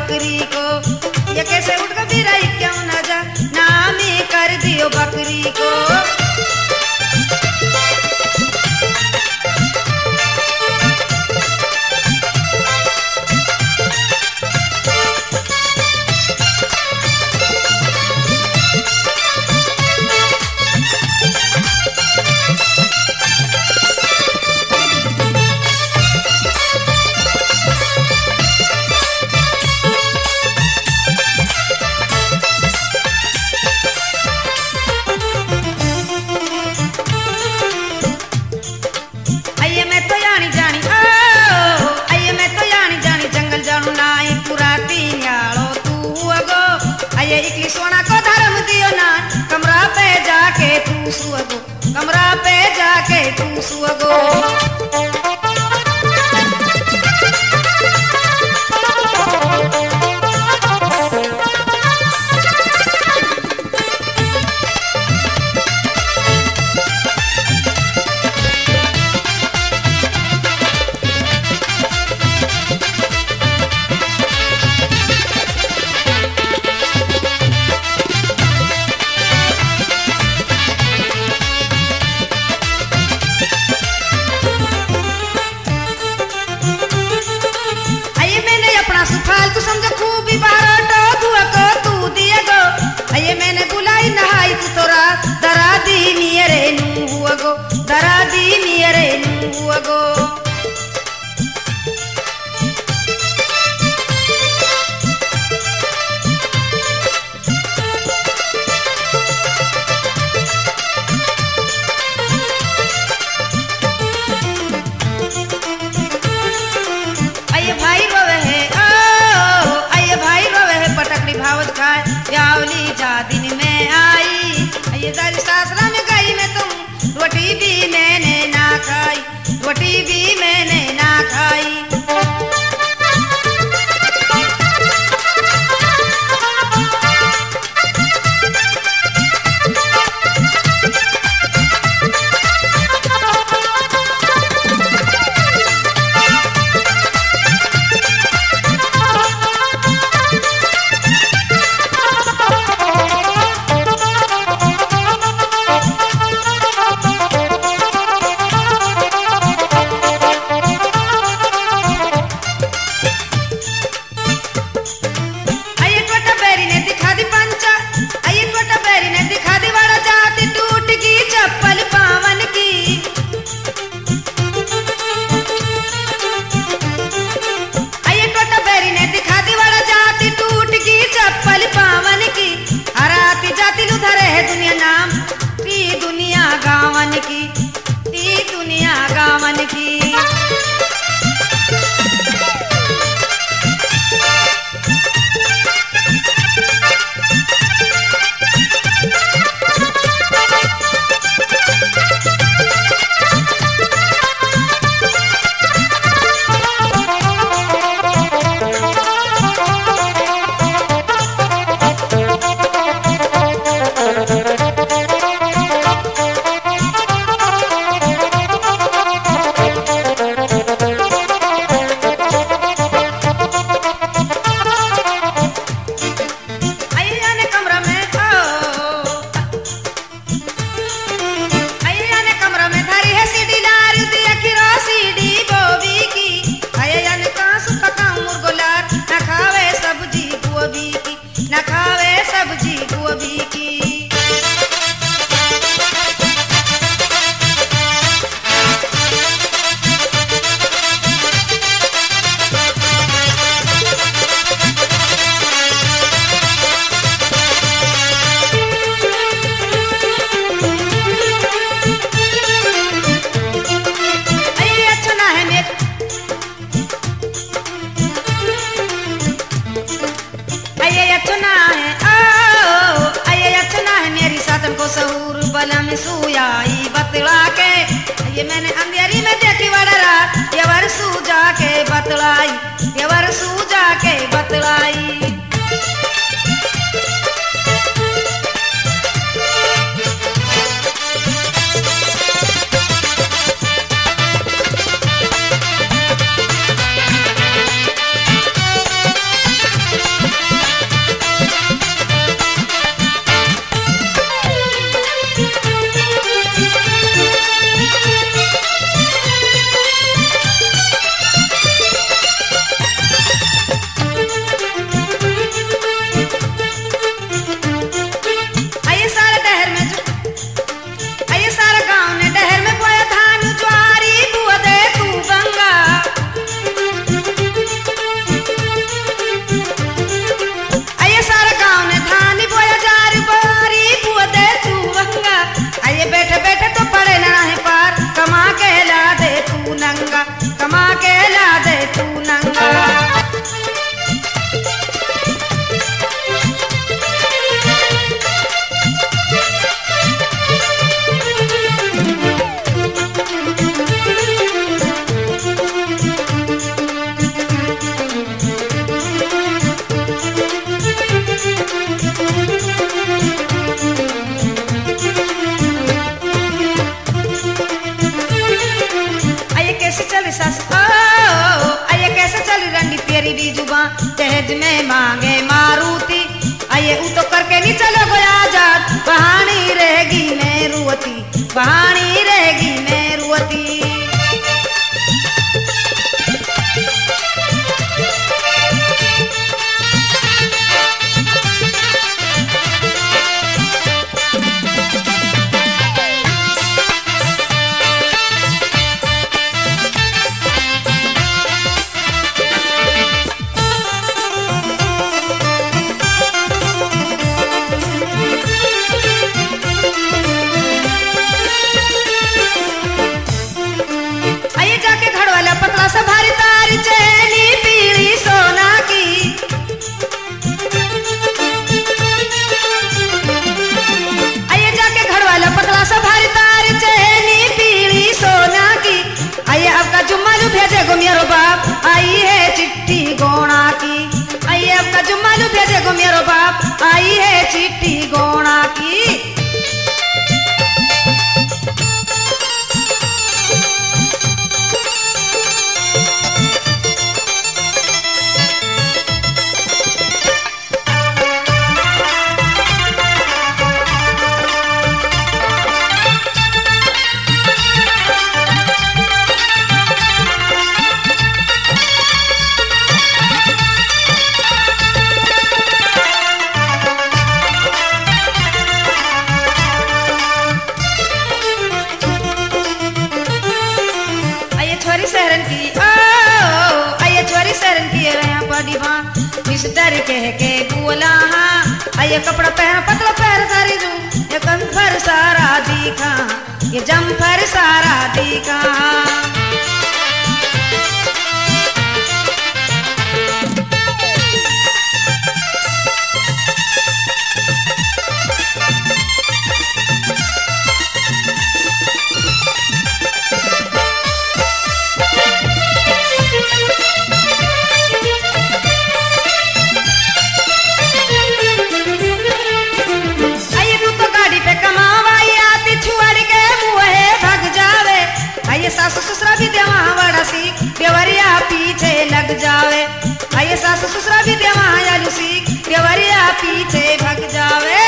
बकरी को। ये कैसे उठ कर भी रही क्यों न जा, नामी कर दियो बकरी को। सोना को धर्म दियो ना, कमरा पे जाके तू सुअगो, कमरा पे जाके तू सुअगो। तू समझ खूबी बारोटो दुआ को तू दिए गो। अये मैंने बुलाई नहाई तू तोरा, दरा दी मेरे नू हुआ गो, दरा दी मेरे नू हुआ गो। अये भाई रोवे है ब्यावली जा दिन में आई, ये सारी सासरा में गई मैं तुम, रोटी भी मैंने ना खाई, रोटी भी मैंने ना खाई। दुनिया गावन की बलम सुयाई बतला के ये मैंने अंधेरी में देखी बड़ा रात ये वरसू जाके बतलाई ये वरसू जाके बतलाई। के ला दे तू नंगा। भी जुबान जहेज में मांगे मारुति, आइए ऊ तो करके नहीं चलो गो आजाद, कहानी रहेगी मैं रुअती, कहानी रहेगी मैं रुअती। भारी तार चैनी पीली सोना की, आइए जाके घर वाला पतला सा भारी तार चैनी पीली सोना की, आइए आपका जुम्मालू भेजे गो मेरो बाप, आई है चिट्ठी गोणा की, आइए आपका जुम्मालू भेजे गो मेरो बाप, आई है चिट्ठी गोणा की। मिस्टर कह के बोला हाँ, आइए कपड़ा पहना पतला पैर सारी जू, ये कंफर सारा दिखा, ये जम्फर सारा दिखा। सासु ससुरा भी देवा बड़ा सी देवरिया पीछे लग जावे, आइए सासु ससुरा भी देवा आलू सी देवरिया पीछे भग जावे।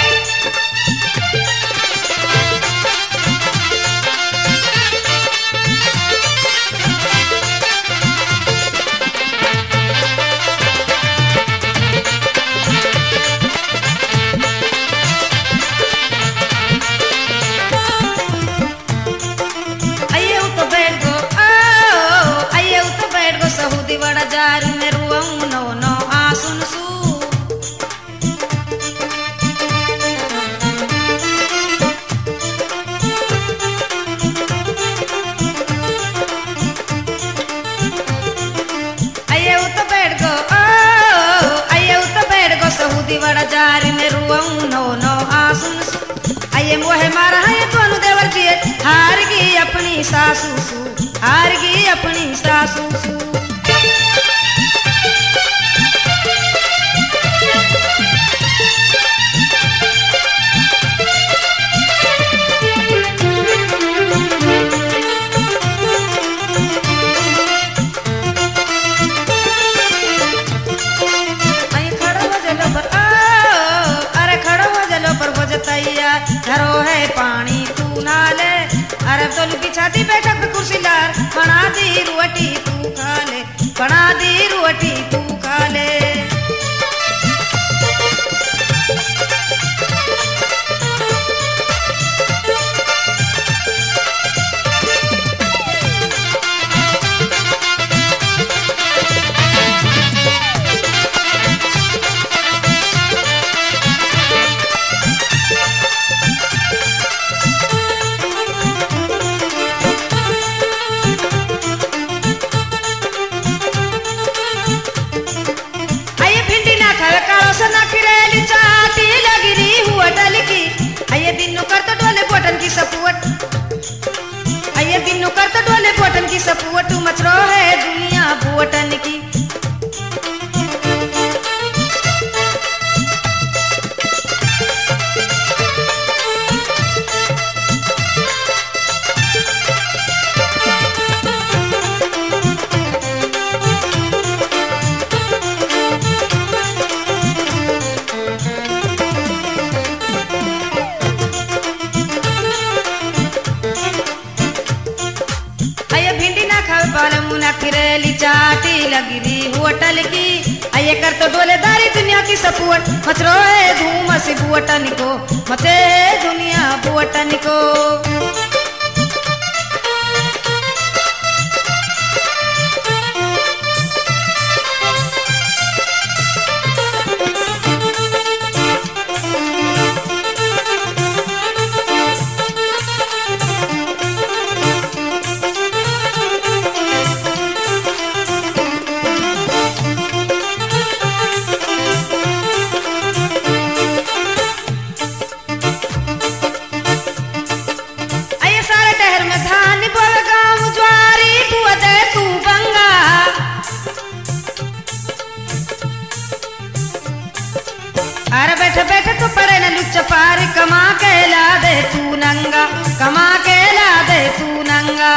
सऊदी बड़ा जार में रुआऊं नो नो आसुन सू, आइए उ तो बैठ गो, आइए उ तो बैठ गो सऊदी बड़ा जार में रुआऊं नो नो आसुन सू, आइए मोहे मारा है दोनों देवर जी, हार गई अपनी सासू सू, हार गई अपनी सासू सू। धरो है पानी तू ना ले, अरे तोली बिछाती बैठक पे कुर्सी लार, बना दी रोटी तू खा की सपुवट आइए बिन्नू करता डोले बोटन की सपुवट मचरो है दुनिया बोटन की फिरेली चाटी लगी होटल की आइए कर तो डोलेदारी दुनिया की सपुवट मचरो है धूम सी बुअटन को मचे दुनिया बुअटन को अरे बैठे बैठे तो पड़े न लुच्चा पारी कमा के ला दे तू नंगा कमा के ला दे तू नंगा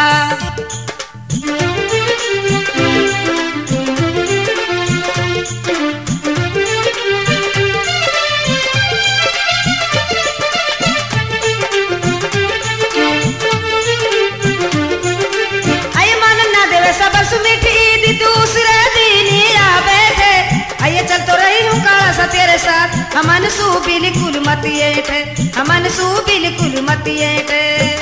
आइए मानन ना देवे सबर सुमीठी ईद दूसरे दिन आ बैठे आइए चल तो रही हूँ काला सा तेरे साथ हमन सू बिल्कुल मत ऐठे हमन सू बिल्कुल मत ऐठे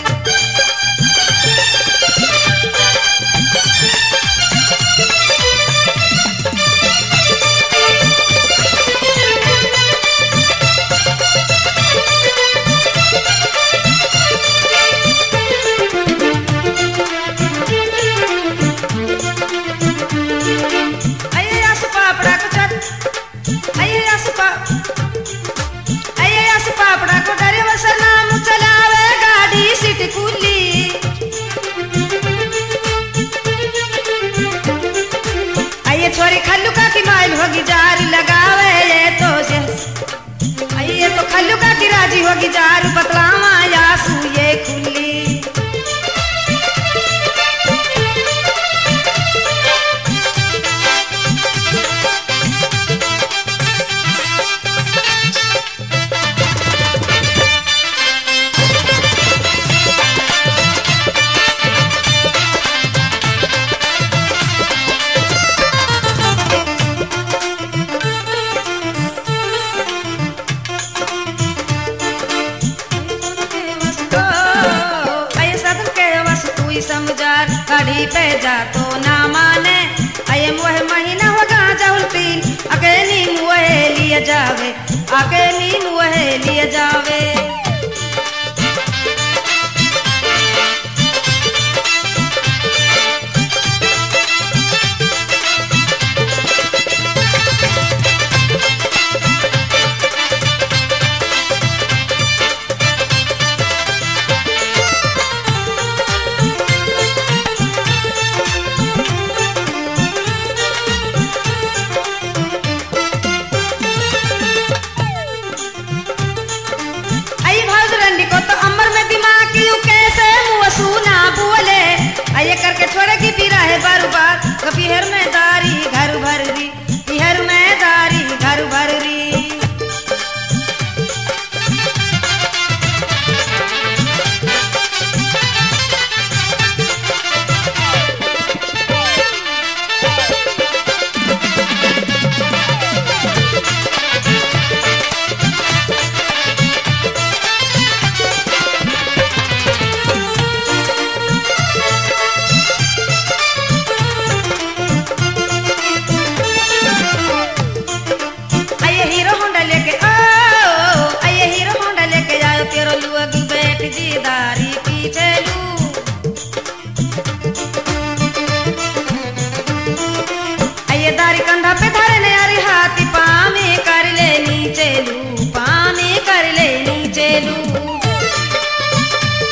छोरी खल्लू का की माइल होगी जारी लगावे ये तो आइए तो खल्लू का की राजी होगी जारी बतलावा यासू ये खुली समझार कड़ी पे जा तो ना माने आये मुह महीना होगा जाउल तीन अकेली मुह लिए जावे अकेली मुह लिए जावे आइए करके छोड़ेगी पीरा है बार बार पिहर में दारी घर भर री पिहर में दारी घर भर री कंधा पे धरे ने अरे हाथी पामे कर ले नीचे लू पामे कर ले नीचे लू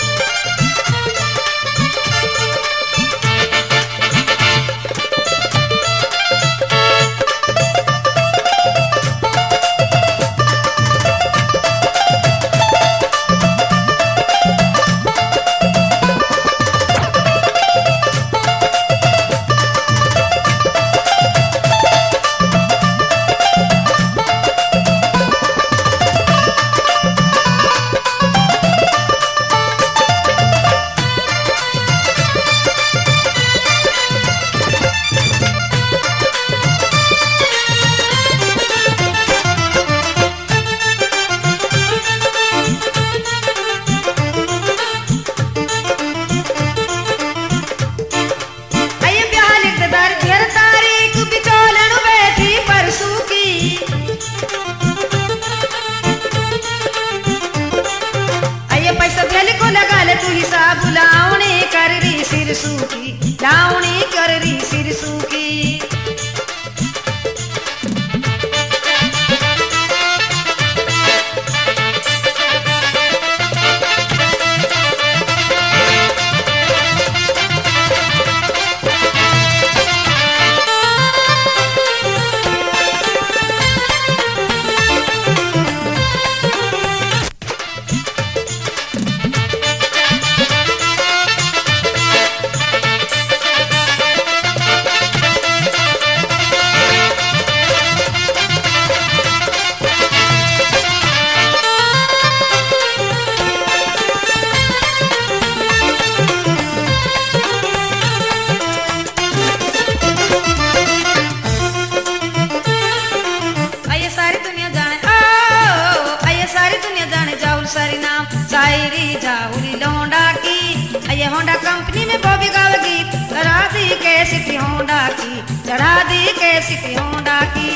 होंडा की, चढ़ा दी कैसी होंडा की।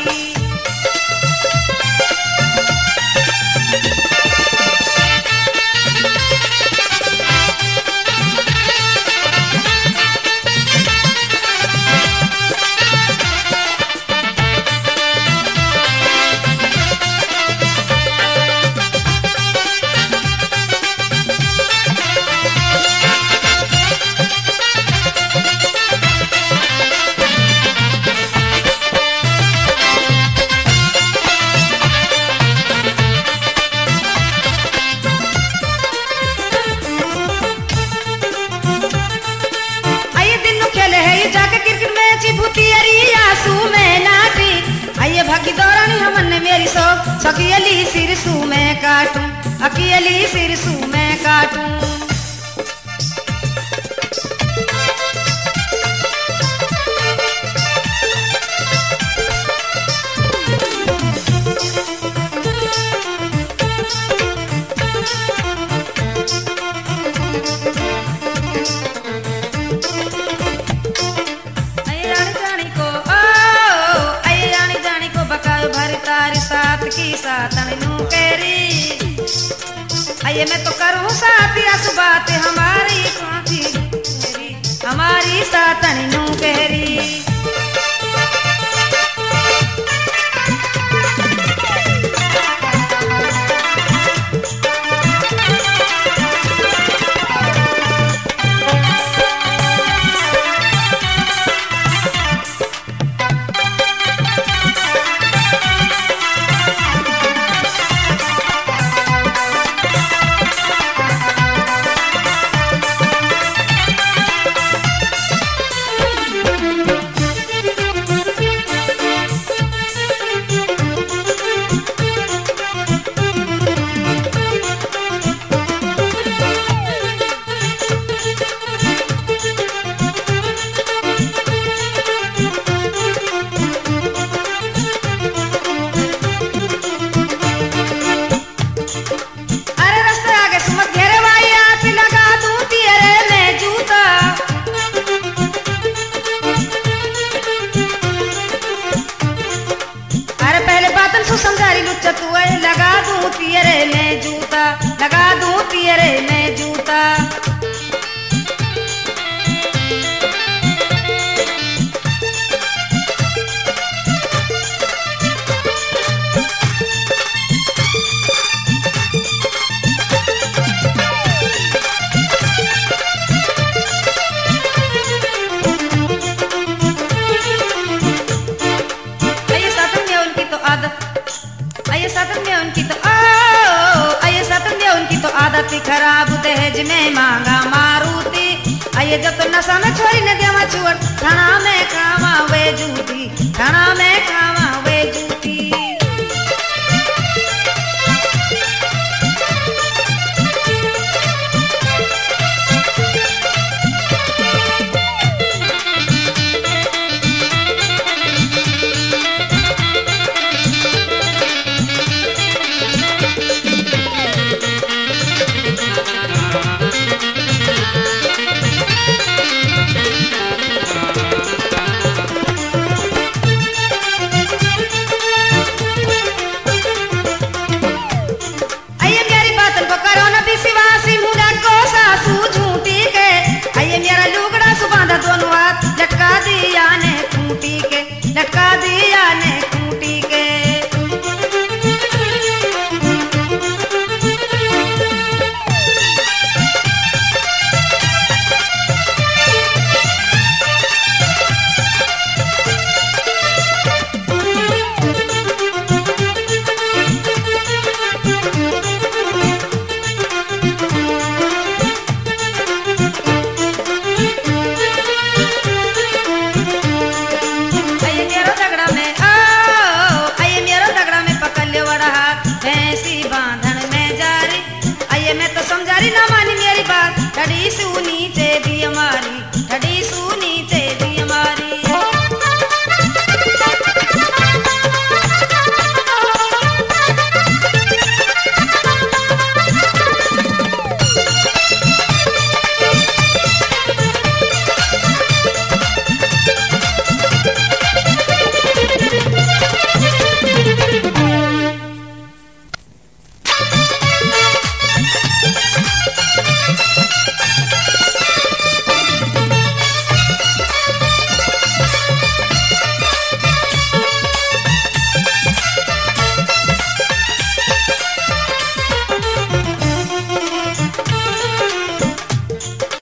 भागी दौरानी हमने मेरी सो सकियली सिरसू में काटूं, अकियली सिरसू में काटूं। की सातन नू केरी आइए मैं तो करूं साथिया सुबात हमारी कांची मेरी हमारी सातन नू केरी। समझारी लुच्चा तू लगा दूं तियरे में जूता, लगा दूं तियरे में जूता। आदत खराब दहेज में मांगा मारूती आइए जब तो नशा में छोरी ने दिया छुअर थाना में खावा वे जूती थाना में खावा